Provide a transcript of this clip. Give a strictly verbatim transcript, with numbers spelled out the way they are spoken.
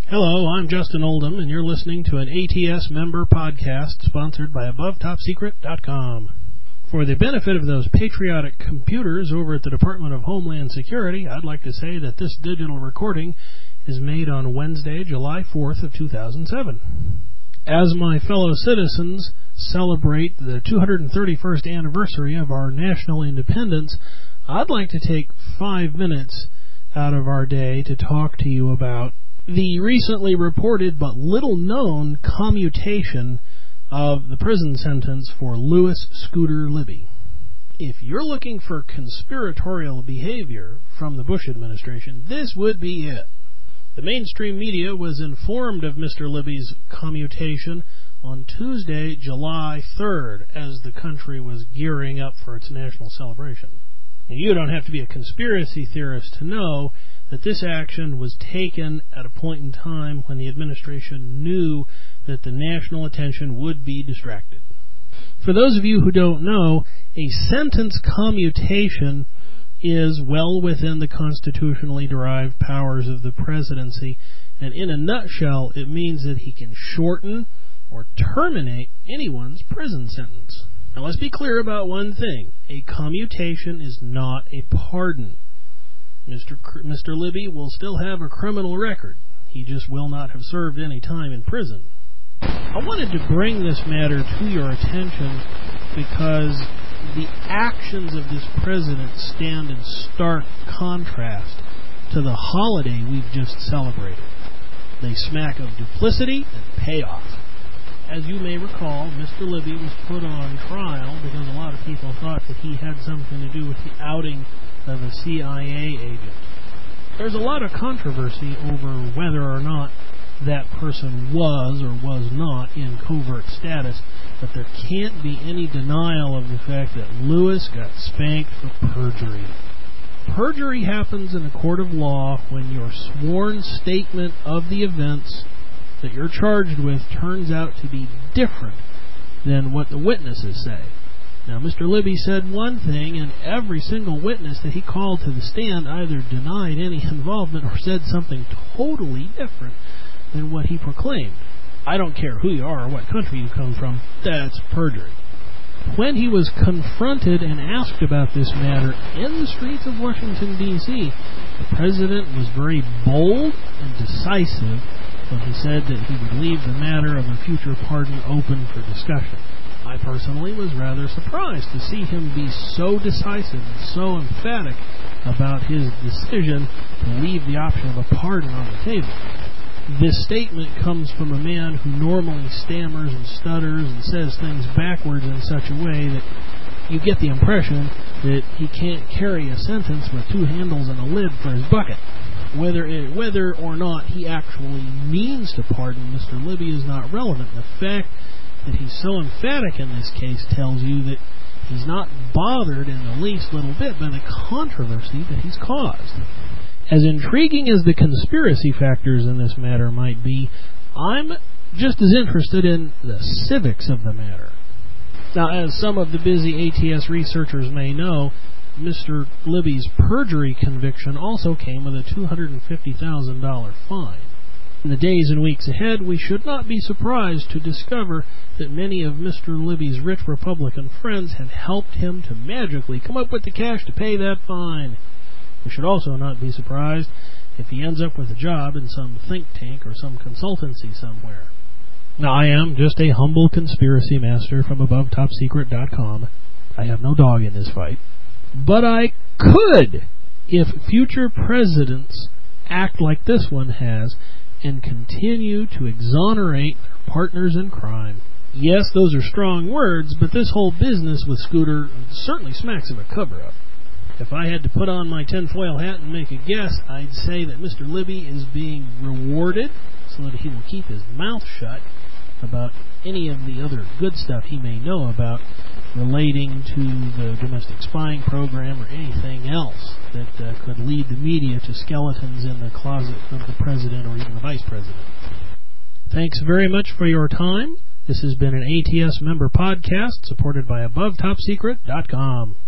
Hello, I'm Justin Oldham, and you're listening to an A T S member podcast sponsored by above top secret dot com. For the benefit of those patriotic computers over at the Department of Homeland Security, I'd like to say that this digital recording is made on Wednesday, July fourth of two thousand seven. As my fellow citizens celebrate the two hundred thirty-first anniversary of our national independence, I'd like to take five minutes out of our day to talk to you about the recently reported but little-known commutation of the prison sentence for Louis Scooter Libby. If you're looking for conspiratorial behavior from the Bush administration, this would be it. The mainstream media was informed of Mister Libby's commutation on Tuesday, July third, as the country was gearing up for its national celebration. And you don't have to be a conspiracy theorist to know that this action was taken at a point in time when the administration knew that the national attention would be distracted. For those of you who don't know, a sentence commutation is well within the constitutionally derived powers of the presidency, and in a nutshell, it means that he can shorten or terminate anyone's prison sentence. Now let's be clear about one thing. A commutation is not a pardon. Mister C- Mister Libby will still have a criminal record. He just will not have served any time in prison. I wanted to bring this matter to your attention because the actions of this president stand in stark contrast to the holiday we've just celebrated. They smack of duplicity and payoff. As you may recall, Mister Libby was put on trial because a lot of people thought that he had something to do with the outing of a C I A agent. There's a lot of controversy over whether or not that person was or was not in covert status, but there can't be any denial of the fact that Louis got spanked for perjury. Perjury happens in a court of law when your sworn statement of the events that you're charged with turns out to be different than what the witnesses say. Now, Mister Libby said one thing, and every single witness that he called to the stand either denied any involvement or said something totally different than what he proclaimed. I don't care who you are or what country you come from, that's perjury. When he was confronted and asked about this matter in the streets of Washington, D C, the president was very bold and decisive when he said that he would leave the matter of a future pardon open for discussion. I personally was rather surprised to see him be so decisive and so emphatic about his decision to leave the option of a pardon on the table. This statement comes from a man who normally stammers and stutters and says things backwards in such a way that you get the impression that he can't carry a sentence with two handles and a lid for his bucket. Whether it, whether or not he actually means to pardon Mister Libby is not relevant. The fact that he's so emphatic in this case tells you that he's not bothered in the least little bit by the controversy that he's caused. As intriguing as the conspiracy factors in this matter might be, I'm just as interested in the civics of the matter. Now, as some of the busy A T S researchers may know, Mister Libby's perjury conviction also came with a two hundred fifty thousand dollars fine. In the days and weeks ahead, we should not be surprised to discover that many of Mister Libby's rich Republican friends have helped him to magically come up with the cash to pay that fine. We should also not be surprised if he ends up with a job in some think tank or some consultancy somewhere. Now, I am just a humble conspiracy master from above top secret dot com. I have no dog in this fight. But I could, if future presidents act like this one has and continue to exonerate their partners in crime. Yes, those are strong words, but this whole business with Scooter certainly smacks of a cover-up. If I had to put on my tinfoil hat and make a guess, I'd say that Mister Libby is being rewarded so that he will keep his mouth shut about any of the other good stuff he may know about relating to the domestic spying program or anything else that uh, could lead the media to skeletons in the closet of the president or even the vice president. Thanks very much for your time. This has been an A T S member podcast supported by above top secret dot com.